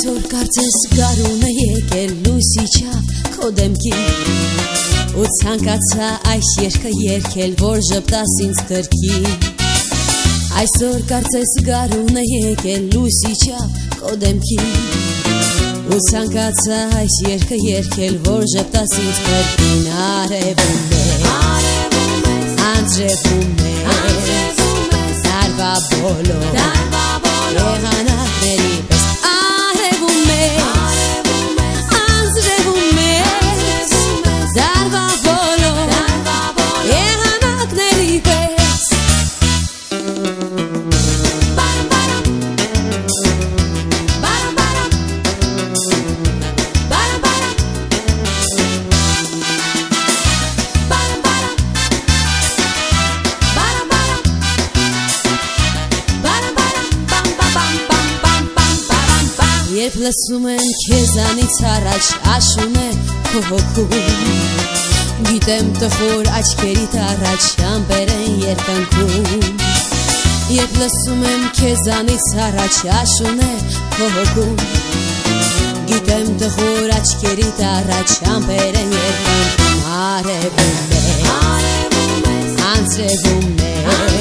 Այսօր կարծես գարուն է եկել լույսի չափ քո դեմքին ու ցանկացա այս երգը երգել, որ ժպտաս ինձ կրկին։ Այսօր կարծես գարուն է եկել լույսի չափ քո դեմքին ու ցանկացա այս երգը երգել, որ ժպտաս ինձ կրկին։ Արևում է, անձրևում է, տարվա բոլոր եղանակների պես։ Արևում է, անձրևում է, տարվա բոլոր եղանակների պես։ Երբ լսում եմ քեզանից առաջ աշուն է քո հոգում, գիտեմ տխուր աչքերիդ առաջ ամպեր են երկնքում։ Երբ լսում եմ քեզանից առաջ աշուն է քո հոգում, գիտեմ տխուր աչքերիդ առաջ ամպեր են երկնքում։ Արևում է, անձրևում է,